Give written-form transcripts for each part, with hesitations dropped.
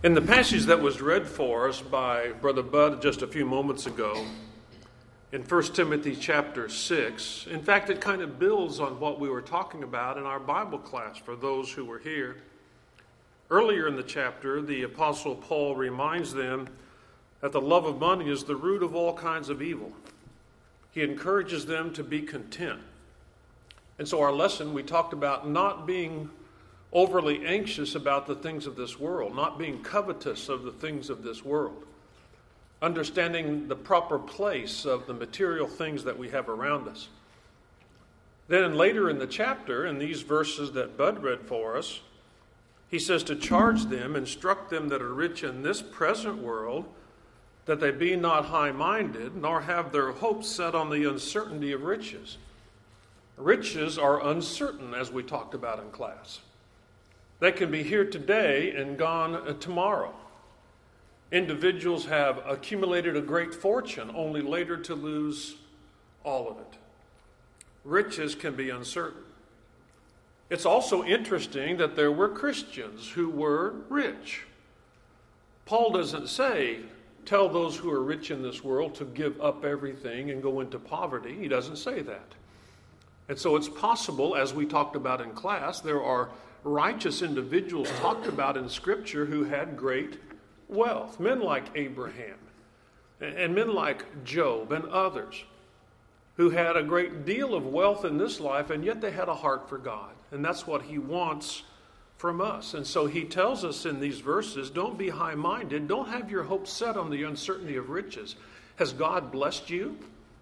In the passage that was read for us by Brother Bud just a few moments ago, in 1 Timothy chapter 6, in fact, it kind of builds on what we were talking about in our Bible class for those who were here. Earlier in the chapter, the Apostle Paul reminds them that the love of money is the root of all kinds of evil. He encourages them to be content. And so our lesson, we talked about not being overly anxious about the things of this world, not being covetous of the things of this world, understanding the proper place of the material things that we have around us. Then later in the chapter, in these verses that Bud read for us, he says to charge them, instruct them that are rich in this present world, that they be not high-minded, nor have their hopes set on the uncertainty of riches. Riches are uncertain, as we talked about in class. They can be here today and gone tomorrow. Individuals have accumulated a great fortune, only later to lose all of it. Riches can be uncertain. It's also interesting that there were Christians who were rich. Paul doesn't say, tell those who are rich in this world to give up everything and go into poverty. He doesn't say that. And so it's possible, as we talked about in class, there are righteous individuals talked about in Scripture who had great wealth. Men like Abraham and men like Job and others who had a great deal of wealth in this life, and yet they had a heart for God. And that's what he wants from us. And so he tells us in these verses, don't be high-minded. Don't have your hopes set on the uncertainty of riches. Has God blessed you?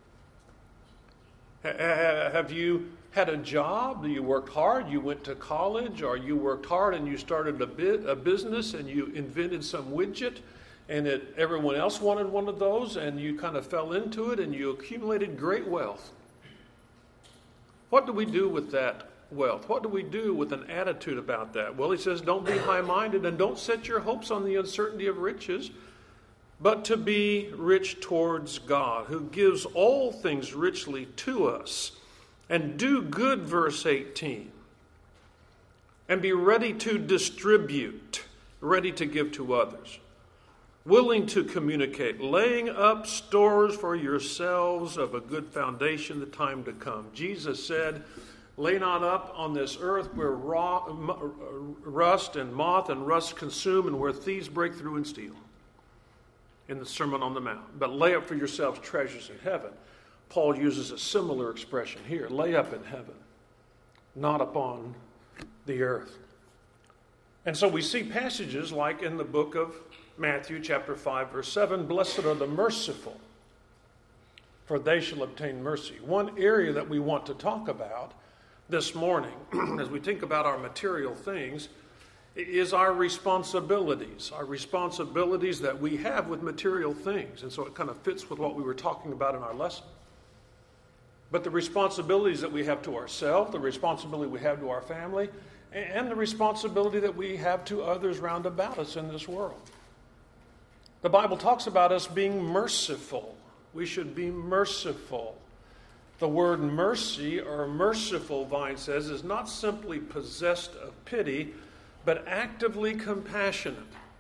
Have you had a job? You worked hard, you went to college, or you worked hard and you started a business and you invented some widget and everyone else wanted one of those and you kind of fell into it and you accumulated great wealth. What do we do with that wealth? What do we do with an attitude about that? Well, he says, don't be high-minded and don't set your hopes on the uncertainty of riches, but to be rich towards God, who gives all things richly to us. And do good, verse 18. And be ready to distribute, ready to give to others. Willing to communicate, laying up stores for yourselves of a good foundation, the time to come. Jesus said, lay not up on this earth where rust and moth and rust consume and where thieves break through and steal. In the Sermon on the Mount. But lay up for yourselves treasures in heaven. Paul uses a similar expression here. Lay up in heaven, not upon the earth. And so we see passages like in the book of Matthew chapter 5 verse 7, blessed are the merciful, for they shall obtain mercy. One area that we want to talk about this morning as we think about our material things is our responsibilities that we have with material things. And so it kind of fits with what we were talking about in our lesson. But the responsibilities that we have to ourselves, the responsibility we have to our family, and the responsibility that we have to others round about us in this world. The Bible talks about us being merciful. We should be merciful. The word mercy or merciful, Vine says, is not simply possessed of pity, but actively compassionate.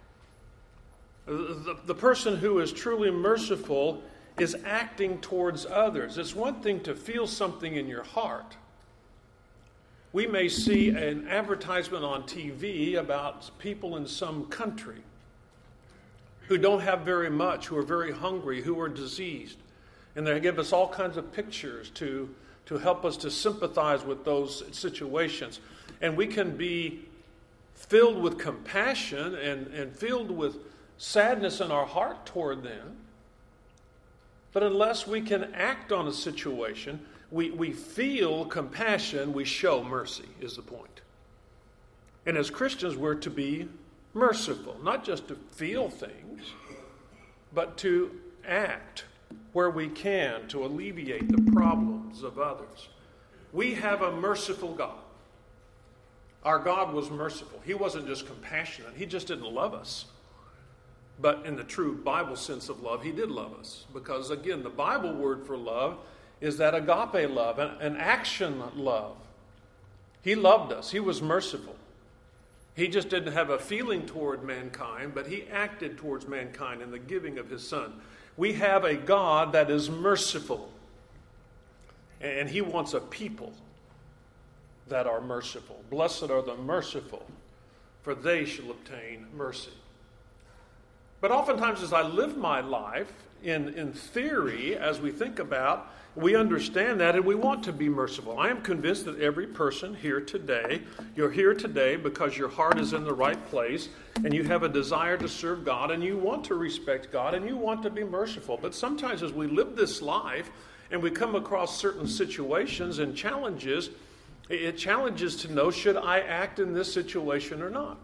The person who is truly merciful is acting towards others. It's one thing to feel something in your heart. We may see an advertisement on TV about people in some country who don't have very much, who are very hungry, who are diseased. And they give us all kinds of pictures to help us to sympathize with those situations. And we can be filled with compassion and filled with sadness in our heart toward them. But unless we can act on a situation, we feel compassion, we show mercy, is the point. And as Christians, we're to be merciful, not just to feel things, but to act where we can to alleviate the problems of others. We have a merciful God. Our God was merciful. He wasn't just compassionate. He just didn't love us. But in the true Bible sense of love, he did love us. Because, again, the Bible word for love is that agape love, an action love. He loved us. He was merciful. He just didn't have a feeling toward mankind, but he acted towards mankind in the giving of his Son. We have a God that is merciful, and he wants a people that are merciful. Blessed are the merciful, for they shall obtain mercy. But oftentimes as I live my life, in theory, as we think about, we understand that and we want to be merciful. I am convinced that every person here today, you're here today because your heart is in the right place and you have a desire to serve God and you want to respect God and you want to be merciful. But sometimes as we live this life and we come across certain situations and challenges, it challenges to know, should I act in this situation or not?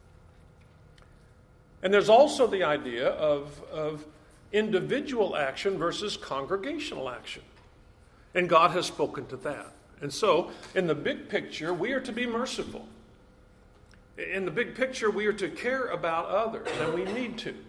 And there's also the idea of individual action versus congregational action. And God has spoken to that. And so, in the big picture, we are to be merciful. In the big picture, we are to care about others, and we need to.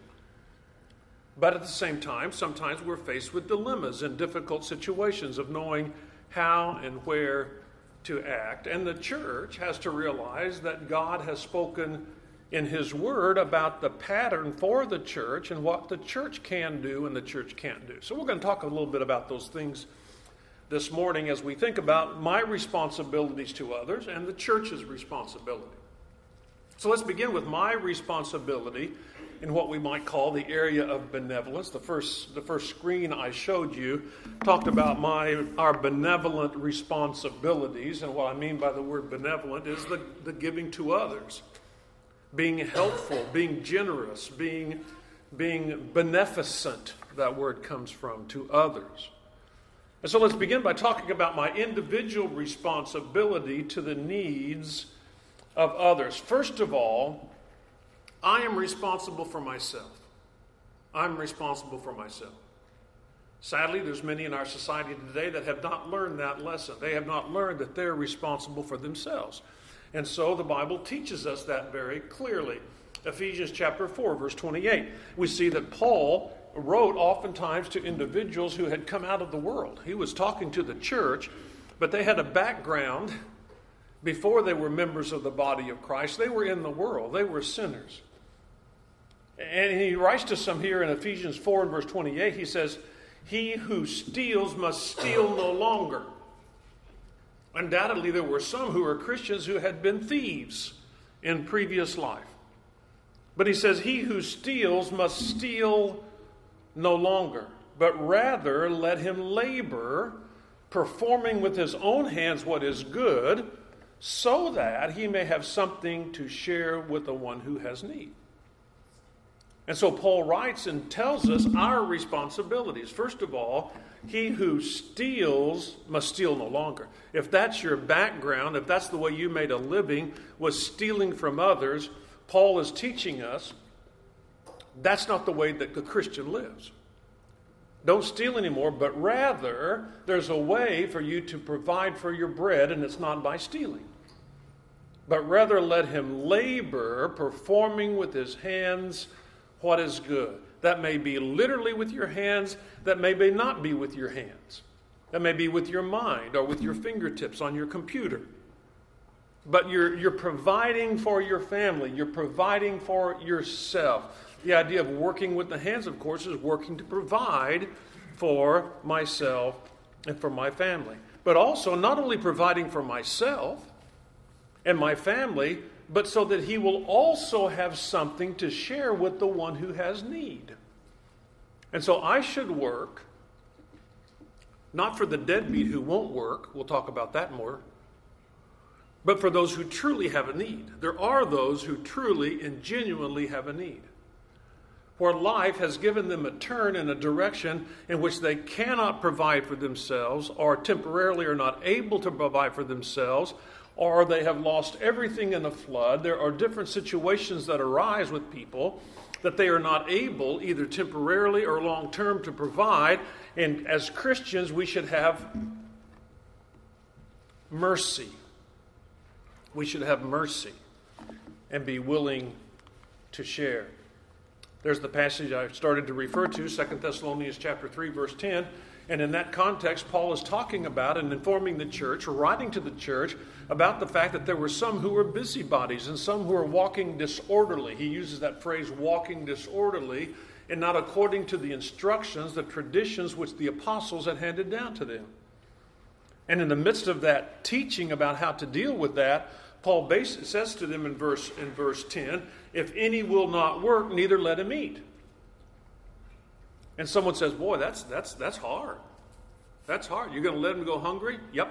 But at the same time, sometimes we're faced with dilemmas and difficult situations of knowing how and where to act. And the church has to realize that God has spoken in his word about the pattern for the church and what the church can do and the church can't do. So we're going to talk a little bit about those things this morning as we think about my responsibilities to others and the church's responsibility. So let's begin with my responsibility in what we might call the area of benevolence. The first screen I showed you talked about our benevolent responsibilities, and what I mean by the word benevolent is the giving to others. Being helpful, being generous, being beneficent, that word comes from, to others. And so let's begin by talking about my individual responsibility to the needs of others. First of all, I am responsible for myself. I'm responsible for myself. Sadly, there's many in our society today that have not learned that lesson. They have not learned that they're responsible for themselves. And so the Bible teaches us that very clearly. Ephesians chapter 4, verse 28. We see that Paul wrote oftentimes to individuals who had come out of the world. He was talking to the church, but they had a background before they were members of the body of Christ. They were in the world. They were sinners. And he writes to some here in Ephesians 4 and verse 28. He says, "He who steals must steal no longer." Undoubtedly, there were some who were Christians who had been thieves in previous life. But he says, "He who steals must steal no longer, but rather let him labor, performing with his own hands what is good, so that he may have something to share with the one who has need." And so Paul writes and tells us our responsibilities. First of all, he who steals must steal no longer. If that's your background, if that's the way you made a living, was stealing from others, Paul is teaching us that's not the way that the Christian lives. Don't steal anymore, but rather there's a way for you to provide for your bread, and it's not by stealing. But rather let him labor, performing with his hands what is good. That may be literally with your hands, that may not be with your hands. That may be with your mind or with your fingertips on your computer. But you're providing for your family. You're providing for yourself. The idea of working with the hands, of course, is working to provide for myself and for my family. But also not only providing for myself and my family, but so that he will also have something to share with the one who has need. And so I should work, not for the deadbeat who won't work, we'll talk about that more, but for those who truly have a need. There are those who truly and genuinely have a need, where life has given them a turn in a direction in which they cannot provide for themselves, or temporarily are not able to provide for themselves, or they have lost everything in a flood. There are different situations that arise with people that they are not able, either temporarily or long-term, to provide. And as Christians, we should have mercy. We should have mercy and be willing to share. There's the passage I started to refer to, 2 Thessalonians chapter 3, verse 10. And in that context, Paul is talking about and informing the church, or writing to the church, about the fact that there were some who were busybodies and some who were walking disorderly. He uses that phrase, walking disorderly, and not according to the instructions, the traditions which the apostles had handed down to them. And in the midst of that teaching about how to deal with that, Paul says to them in verse 10, if any will not work, neither let him eat. And someone says, boy, that's hard. That's hard. You're going to let him go hungry? Yep.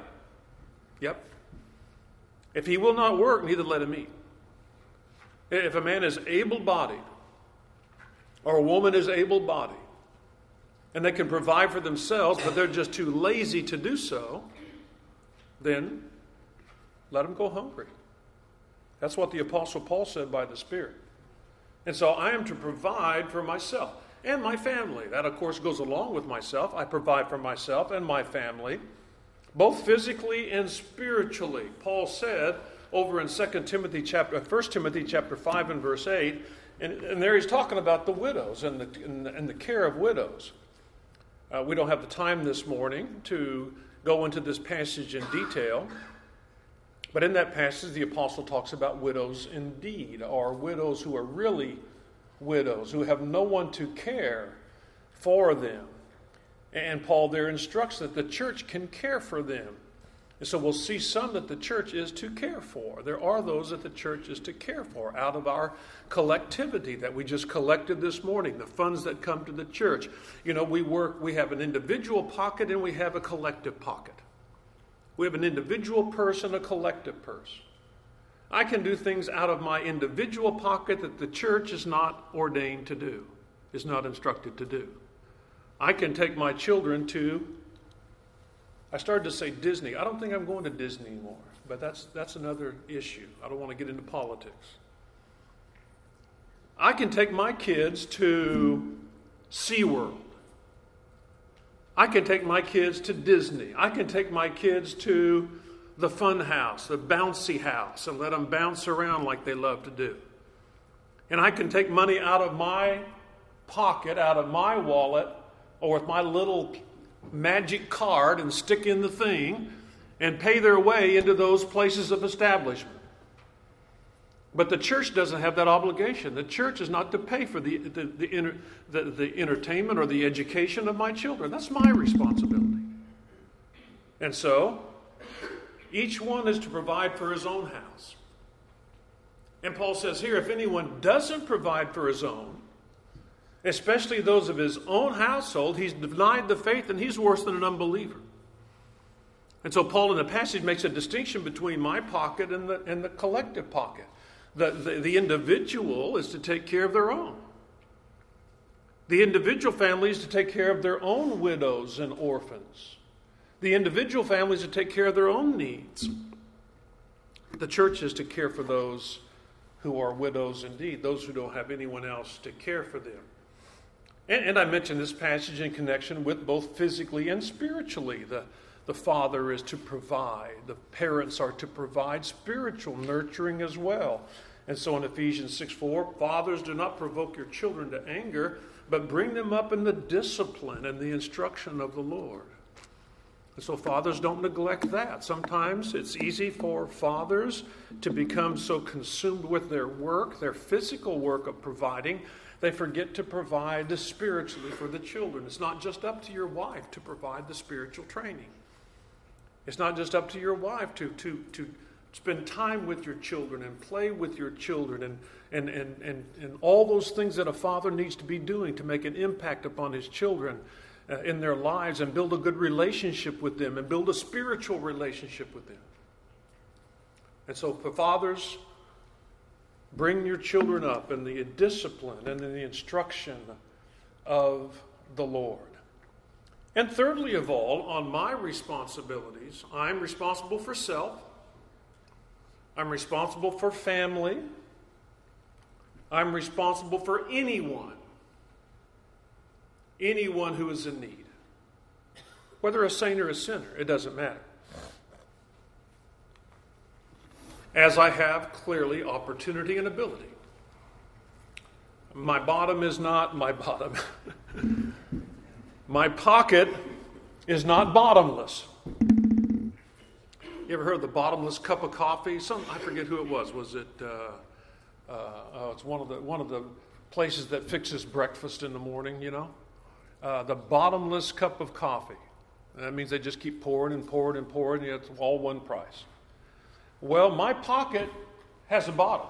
If he will not work, neither let him eat. If a man is able-bodied, or a woman is able-bodied, and they can provide for themselves, but they're just too lazy to do so, then let them go hungry. That's what the Apostle Paul said by the Spirit. And so I am to provide for myself and my family. That, of course, goes along with myself. I provide for myself and my family, both physically and spiritually. Paul said over in 1 Timothy chapter 5 and verse 8, and there he's talking about the widows and the care of widows. We don't have the time this morning to go into this passage in detail, but in that passage the apostle talks about widows indeed, or widows who are really widows, who have no one to care for them. And Paul there instructs that the church can care for them. And so we'll see some that the church is to care for. There are those that the church is to care for out of our collectivity that we just collected this morning, the funds that come to the church. You know, we have an individual pocket and we have a collective pocket. We have an individual purse and a collective purse. I can do things out of my individual pocket that the church is not ordained to do, is not instructed to do. I can take my children to, I started to say Disney. I don't think I'm going to Disney anymore, but that's another issue. I don't want to get into politics. I can take my kids to SeaWorld. I can take my kids to Disney. I can take my kids to the fun house, the bouncy house, and let them bounce around like they love to do. And I can take money out of my pocket, out of my wallet, or with my little magic card and stick in the thing and pay their way into those places of establishment. But the church doesn't have that obligation. The church is not to pay for the entertainment or the education of my children. That's my responsibility. And so, each one is to provide for his own house. And Paul says here, if anyone doesn't provide for his own, especially those of his own household, he's denied the faith and he's worse than an unbeliever. And so Paul in the passage makes a distinction between my pocket and the collective pocket. The individual is to take care of their own. The individual family is to take care of their own widows and orphans. The individual family is to take care of their own needs. The church is to care for those who are widows indeed, those who don't have anyone else to care for them. And I mentioned this passage in connection with both physically and spiritually. The father is to provide. The parents are to provide spiritual nurturing as well. And so in Ephesians 6:4, fathers, do not provoke your children to anger, but bring them up in the discipline and the instruction of the Lord. And so fathers, don't neglect that. Sometimes it's easy for fathers to become so consumed with their work, their physical work of providing, they forget to provide spiritually for the children. It's not just up to your wife to provide the spiritual training. It's not just up to your wife to spend time with your children and play with your children and all those things that a father needs to be doing to make an impact upon his children in their lives and build a good relationship with them and build a spiritual relationship with them. And so for fathers, bring your children up in the discipline and in the instruction of the Lord. And thirdly of all, on my responsibilities, I'm responsible for self. I'm responsible for family. I'm responsible for anyone who is in need. Whether a saint or a sinner, it doesn't matter. As I have clearly opportunity and ability. My bottom is not my bottom. My pocket is not bottomless. You ever heard of the bottomless cup of coffee? I forget who it was. Was it? It's one of the places that fixes breakfast in the morning. You know, the bottomless cup of coffee. And that means they just keep pouring and pouring and pouring. And it's all one price. Well, my pocket has a bottom.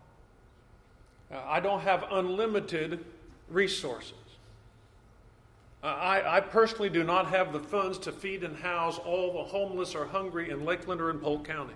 I don't have unlimited resources. I personally do not have the funds to feed and house all the homeless or hungry in Lakeland or in Polk County.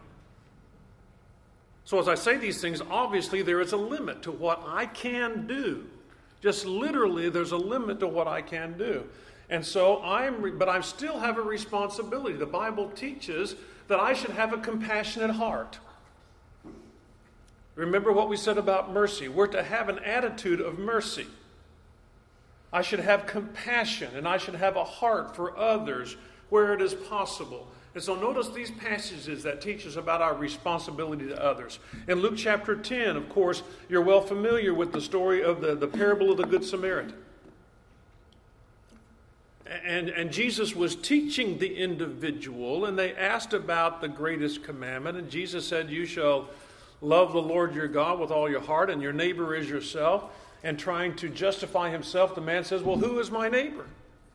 So as I say these things, obviously there is a limit to what I can do. Just literally, there's a limit to what I can do. And so but I still have a responsibility. The Bible teaches that I should have a compassionate heart. Remember what we said about mercy. We're to have an attitude of mercy. I should have compassion, and I should have a heart for others where it is possible. And so notice these passages that teach us about our responsibility to others. In Luke chapter 10, of course, you're well familiar with the story of the parable of the Good Samaritan. And Jesus was teaching the individual, and they asked about the greatest commandment. And Jesus said, you shall love the Lord your God with all your heart, and your neighbor is yourself. And trying to justify himself, the man says, well, who is my neighbor?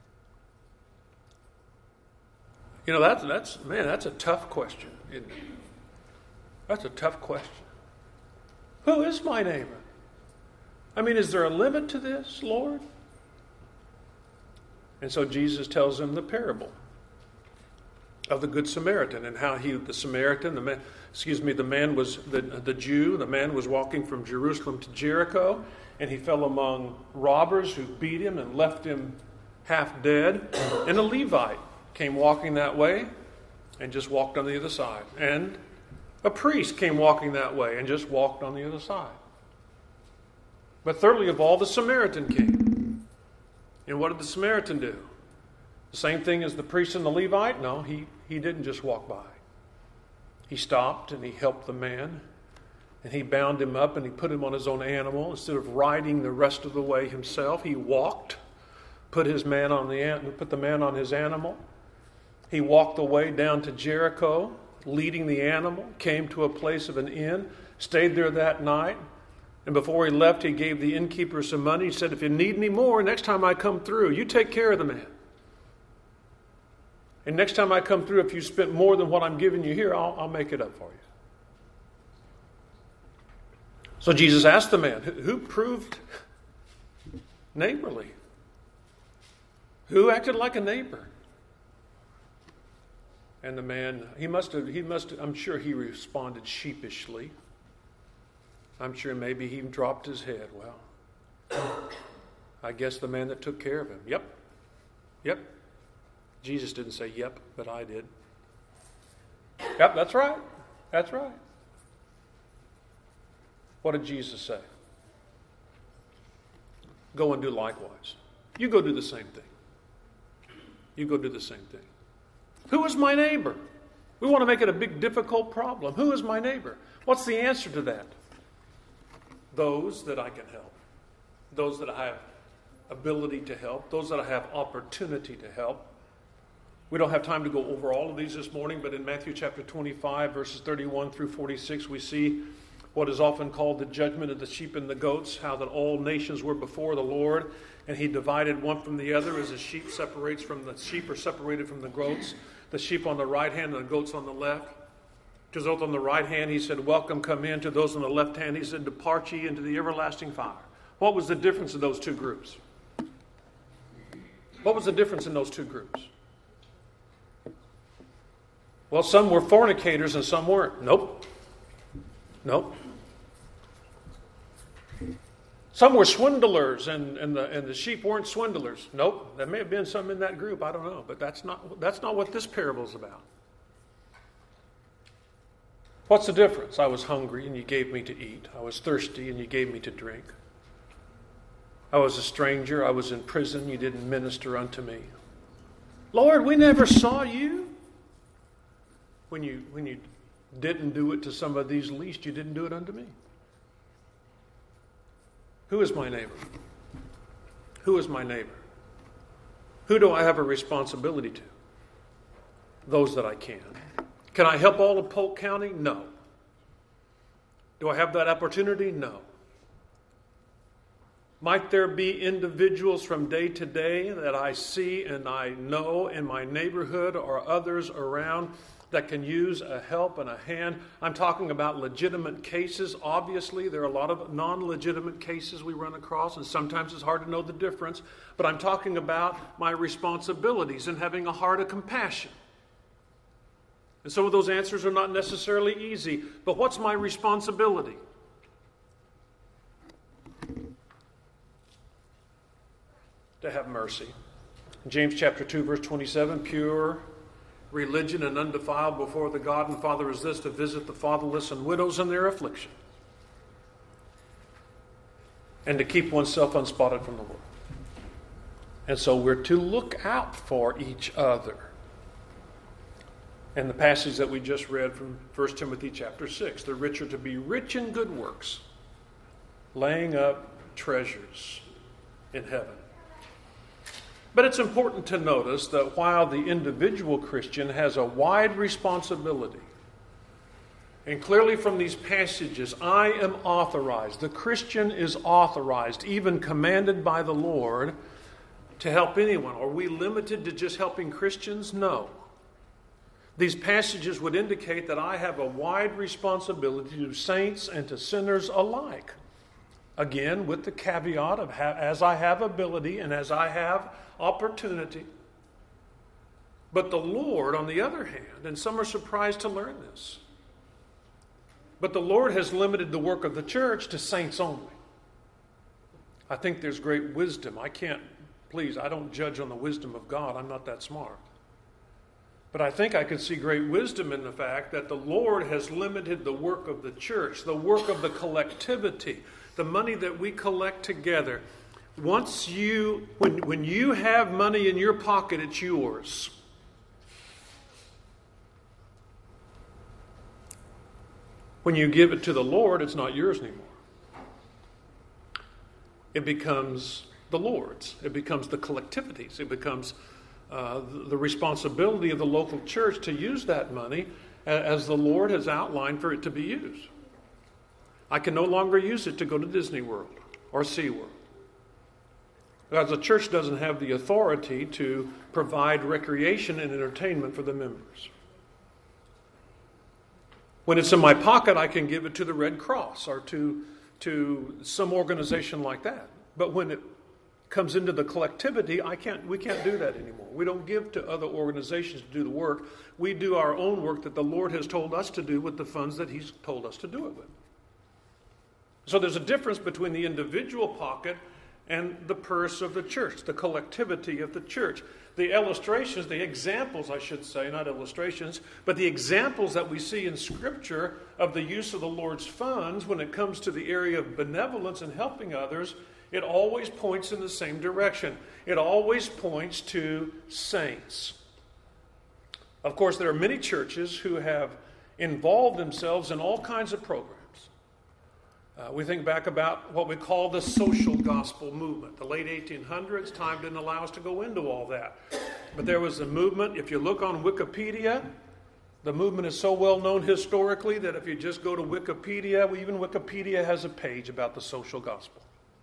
You know, that's a tough question, isn't it? That's a tough question. Who is my neighbor? I mean, is there a limit to this, Lord? And so Jesus tells him the parable of the Good Samaritan and how the Jew, the man was walking from Jerusalem to Jericho, and he fell among robbers who beat him and left him half dead. And a Levite came walking that way and just walked on the other side. And a priest came walking that way and just walked on the other side. But thirdly of all, the Samaritan came. And what did the Samaritan do? The same thing as the priest and the Levite? No, he didn't just walk by. He stopped and he helped the man. And he bound him up and he put him on his own animal. Instead of riding the rest of the way himself, he walked, put the man on his animal. He walked the way down to Jericho, leading the animal, came to a place of an inn, stayed there that night. And before he left, he gave the innkeeper some money. He said, if you need any more, next time I come through, you take care of the man. And next time I come through, if you spent more than what I'm giving you here, I'll make it up for you. So Jesus asked the man, who proved neighborly? Who acted like a neighbor? And the man, I'm sure he responded sheepishly. I'm sure maybe he dropped his head. Well, I guess the man that took care of him. Yep. Jesus didn't say yep, but I did. Yep, that's right. What did Jesus say? Go and do likewise. You go do the same thing. Who is my neighbor? We want to make it a big, difficult problem. Who is my neighbor? What's the answer to that? Those that I can help. Those that I have ability to help. Those that I have opportunity to help. We don't have time to go over all of these this morning, but in Matthew chapter 25, verses 31 through 46, we see what is often called the judgment of the sheep and the goats, how that all nations were before the Lord, and he divided one from the other as the sheep are separated from the goats, the sheep on the right hand and the goats on the left. To those on the right hand, he said, welcome, come in. To those on the left hand, he said, depart ye into the everlasting fire. What was the difference in those two groups? What was the difference in those two groups? Well, some were fornicators and some weren't. Nope. Some were swindlers and the sheep weren't swindlers. Nope. There may have been some in that group. I don't know. But that's not what this parable is about. What's the difference? I was hungry and you gave me to eat. I was thirsty and you gave me to drink. I was a stranger. I was in prison. You didn't minister unto me. Lord, we never saw you. When you didn't do it to some of these least, you didn't do it unto me. Who is my neighbor? Who is my neighbor? Who do I have a responsibility to? Those that I can. Can I help all of Polk County? No. Do I have that opportunity? No. Might there be individuals from day to day that I see and I know in my neighborhood or others around that can use a help and a hand? I'm talking about legitimate cases. Obviously, there are a lot of non-legitimate cases we run across, and sometimes it's hard to know the difference. But I'm talking about my responsibilities and having a heart of compassion. And some of those answers are not necessarily easy, but what's my responsibility? To have mercy. James chapter 2, verse 27, pure religion and undefiled before the God and Father is this, to visit the fatherless and widows in their affliction, and to keep oneself unspotted from the world. And so we're to look out for each other. And the passage that we just read from 1 Timothy chapter 6, the rich are to be rich in good works, laying up treasures in heaven. But it's important to notice that while the individual Christian has a wide responsibility, and clearly from these passages, I am authorized, the Christian is authorized, even commanded by the Lord, to help anyone. Are we limited to just helping Christians? No. These passages would indicate that I have a wide responsibility to saints and to sinners alike. Again, with the caveat of as I have ability and as I have opportunity. But the Lord, on the other hand, and some are surprised to learn this, but the Lord has limited the work of the church to saints only. I think there's great wisdom. I don't judge on the wisdom of God. I'm not that smart. But I think I could see great wisdom in the fact that the Lord has limited the work of the church, the work of the collectivity, the money that we collect together. When you have money in your pocket, it's yours. When you give it to the Lord, it's not yours anymore. It becomes the Lord's. It becomes the collectivity's. It becomes the responsibility of the local church to use that money as the Lord has outlined for it to be used. I can no longer use it to go to Disney World or SeaWorld, because the church doesn't have the authority to provide recreation and entertainment for the members. When it's in my pocket, I can give it to the Red Cross or to some organization like that. But when it comes into the collectivity, we can't do that anymore. We don't give to other organizations to do the work. We do our own work that the Lord has told us to do with the funds that He's told us to do it with. So there's a difference between the individual pocket and the purse of the church, the collectivity of the church. The illustrations, the examples, I should say, not illustrations, but the examples that we see in Scripture of the use of the Lord's funds when it comes to the area of benevolence and helping others, it always points in the same direction. It always points to saints. Of course, there are many churches who have involved themselves in all kinds of programs. We think back about what we call the social gospel movement. The late 1800s, time didn't allow us to go into all that. But there was a movement. If you look on Wikipedia, the movement is so well known historically that if you just go to Wikipedia, even Wikipedia has a page about the social gospel.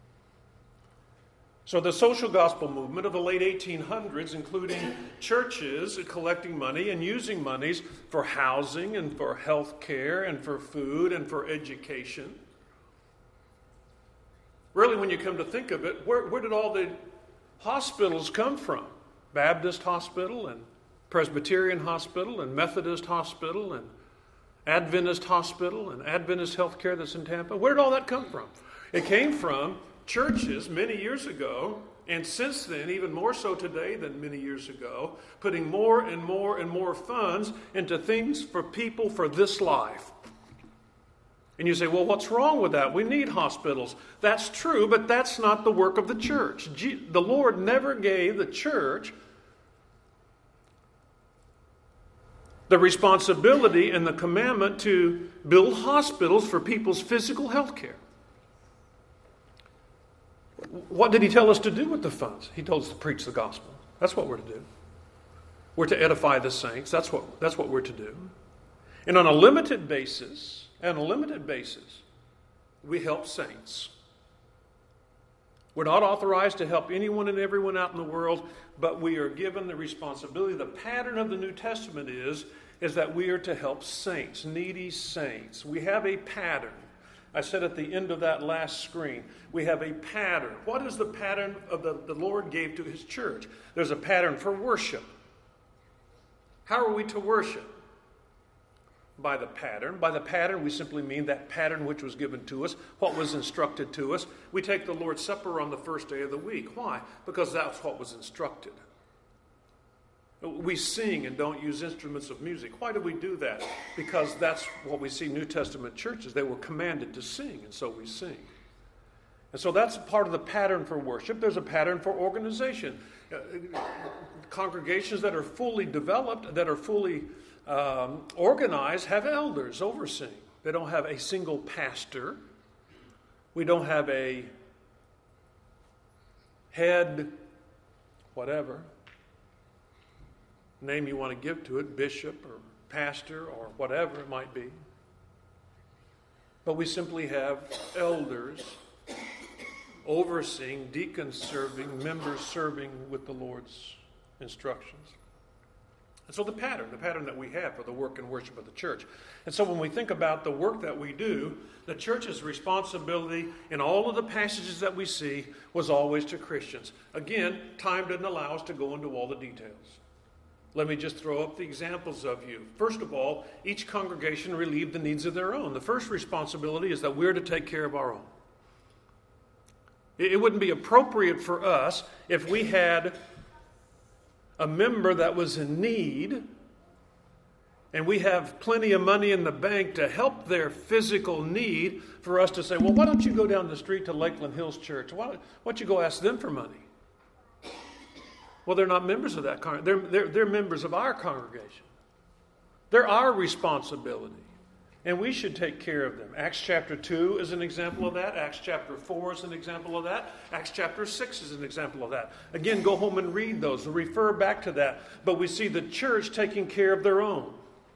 So the social gospel movement of the late 1800s, including churches collecting money and using monies for housing and for health care and for food and for education. Really, when you come to think of it, where did all the hospitals come from? Baptist Hospital and Presbyterian Hospital and Methodist Hospital and Adventist Hospital and Adventist Healthcare that's in Tampa. Where did all that come from? It came from churches many years ago, and since then, even more so today than many years ago, putting more and more and more funds into things for people for this life. And you say, well, what's wrong with that? We need hospitals. That's true, but that's not the work of the church. The Lord never gave the church the responsibility and the commandment to build hospitals for people's physical health care. What did He tell us to do with the funds? He told us to preach the gospel. That's what we're to do. We're to edify the saints. That's what we're to do. And on a limited basis, we help saints. We're not authorized to help anyone and everyone out in the world, but we are given the responsibility. The pattern of the New Testament is that we are to help saints, needy saints. We have a pattern. I said at the end of that last screen, we have a pattern. What is the pattern of the Lord gave to his church? There's a pattern for worship. How are we to worship? By the pattern. By the pattern, we simply mean that pattern which was given to us, what was instructed to us. We take the Lord's Supper on the first day of the week. Why? Because that's what was instructed. We sing and don't use instruments of music. Why do we do that? Because that's what we see New Testament churches. They were commanded to sing, and so we sing. And so that's part of the pattern for worship. There's a pattern for organization. Congregations that are fully developed, that are fully organized, have elders overseeing. They don't have a single pastor. We don't have a head, whatever name you want to give to it, bishop or pastor or whatever it might be. But we simply have elders overseeing, deacons serving, members serving with the Lord's instructions. And so the pattern that we have for the work and worship of the church. And so when we think about the work that we do, the church's responsibility in all of the passages that we see was always to Christians. Again, time didn't allow us to go into all the details. Let me just throw up the examples of you. First of all, each congregation relieved the needs of their own. The first responsibility is that we're to take care of our own. It wouldn't be appropriate for us if we had a member that was in need and we have plenty of money in the bank to help their physical need, for us to say, well, why don't you go down the street to Lakeland Hills Church? Why don't you go ask them for money? Well, they're not members of that congregation. They're members of our congregation. They're our responsibility. And we should take care of them. Acts chapter 2 is an example of that. Acts chapter 4 is an example of that. Acts chapter 6 is an example of that. Again, go home and read those and refer back to that. But we see the church taking care of their own.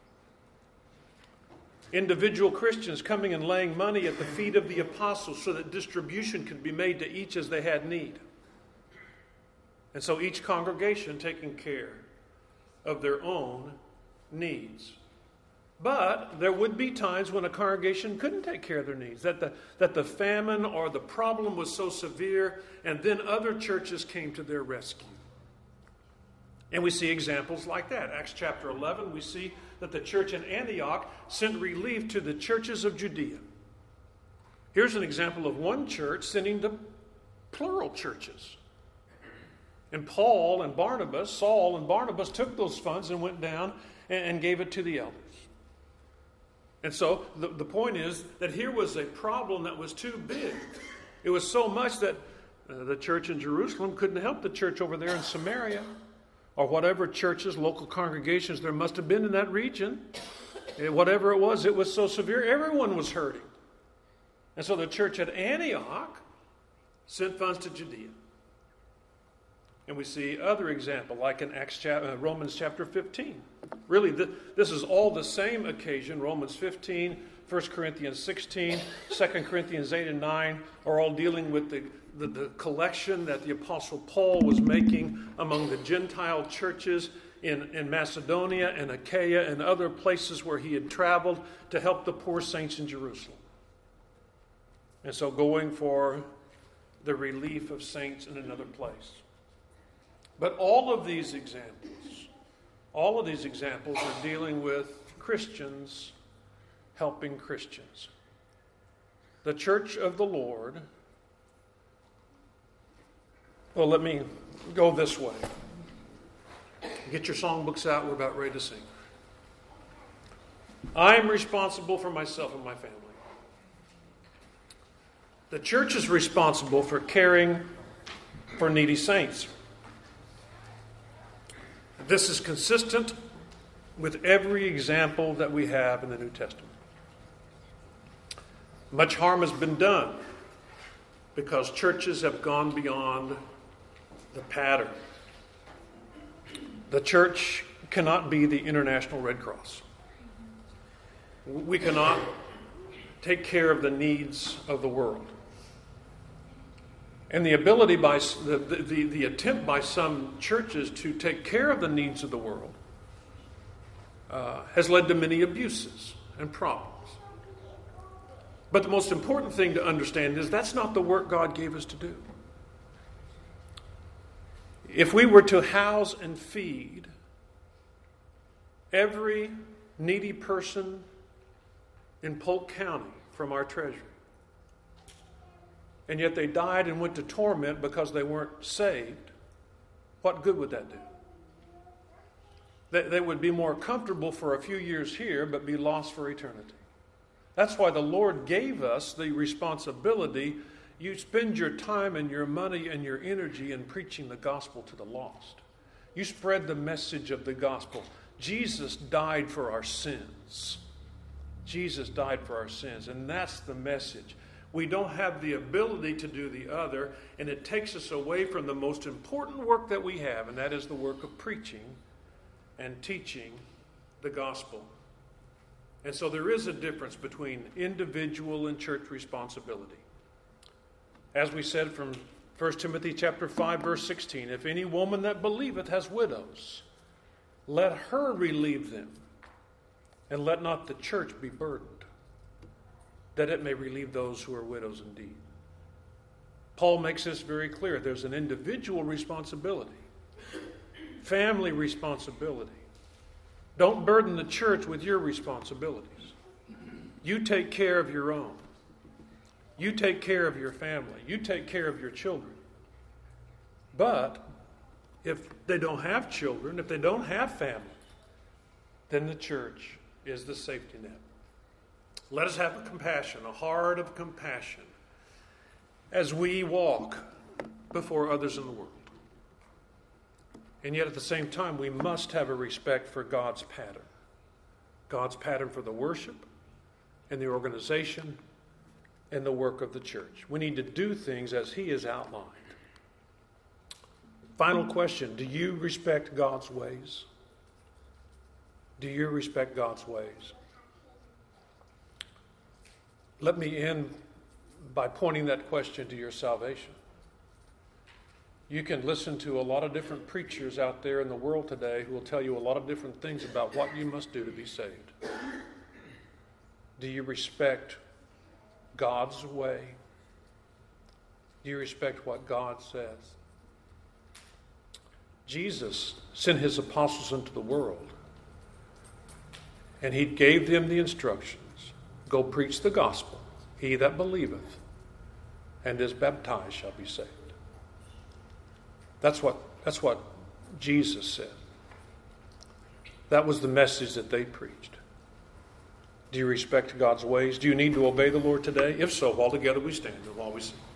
Individual Christians coming and laying money at the feet of the apostles so that distribution could be made to each as they had need. And so each congregation taking care of their own needs. But there would be times when a congregation couldn't take care of their needs, that the famine or the problem was so severe, and then other churches came to their rescue. And we see examples like that. Acts chapter 11, we see that the church in Antioch sent relief to the churches of Judea. Here's an example of one church sending to plural churches. And Saul and Barnabas took those funds and went down and gave it to the elders. And so the point is that here was a problem that was too big. It was so much that the church in Jerusalem couldn't help the church over there in Samaria, or whatever churches, local congregations there must have been in that region. Whatever it was so severe, everyone was hurting. And so the church at Antioch sent funds to Judea. And we see other example, like in Romans chapter 15. Really, this is all the same occasion. Romans 15, 1 Corinthians 16, 2 Corinthians 8 and 9 are all dealing with the collection that the Apostle Paul was making among the Gentile churches in Macedonia and Achaia and other places where he had traveled to help the poor saints in Jerusalem. And so going for the relief of saints in another place. But all of these examples are dealing with Christians helping Christians. The church of the Lord. Well, let me go this way. Get your songbooks out. We're about ready to sing. I'm responsible for myself and my family. The church is responsible for caring for needy saints. This is consistent with every example that we have in the New Testament. Much harm has been done because churches have gone beyond the pattern. The church cannot be the International Red Cross. We cannot take care of the needs of the world. And the ability by the attempt by some churches to take care of the needs of the world has led to many abuses and problems. But the most important thing to understand is that's not the work God gave us to do. If we were to house and feed every needy person in Polk County from our treasury, and yet they died and went to torment because they weren't saved, what good would that do? They would be more comfortable for a few years here, but be lost for eternity. That's why the Lord gave us the responsibility. You spend your time and your money and your energy in preaching the gospel to the lost. You spread the message of the gospel. Jesus died for our sins. Jesus died for our sins, and that's the message. We don't have the ability to do the other, and it takes us away from the most important work that we have, and that is the work of preaching and teaching the gospel. And so there is a difference between individual and church responsibility. As we said from 1 Timothy chapter 5, verse 16, if any woman that believeth has widows, let her relieve them, and let not the church be burdened, that it may relieve those who are widows indeed. Paul makes this very clear. There's an individual responsibility, family responsibility. Don't burden the church with your responsibilities. You take care of your own. You take care of your family. You take care of your children. But if they don't have children, if they don't have family, then the church is the safety net. Let us have a compassion, a heart of compassion, as we walk before others in the world. And yet at the same time, we must have a respect for God's pattern for the worship and the organization and the work of the church. We need to do things as He has outlined. Final question, do you respect God's ways? Do you respect God's ways? Let me end by pointing that question to your salvation. You can listen to a lot of different preachers out there in the world today who will tell you a lot of different things about what you must do to be saved. Do you respect God's way? Do you respect what God says? Jesus sent His apostles into the world, and He gave them the instructions. Go preach the gospel. He that believeth and is baptized shall be saved. That's what Jesus said. That was the message that they preached. Do you respect God's ways? Do you need to obey the Lord today? If so, all together we stand and while we sing.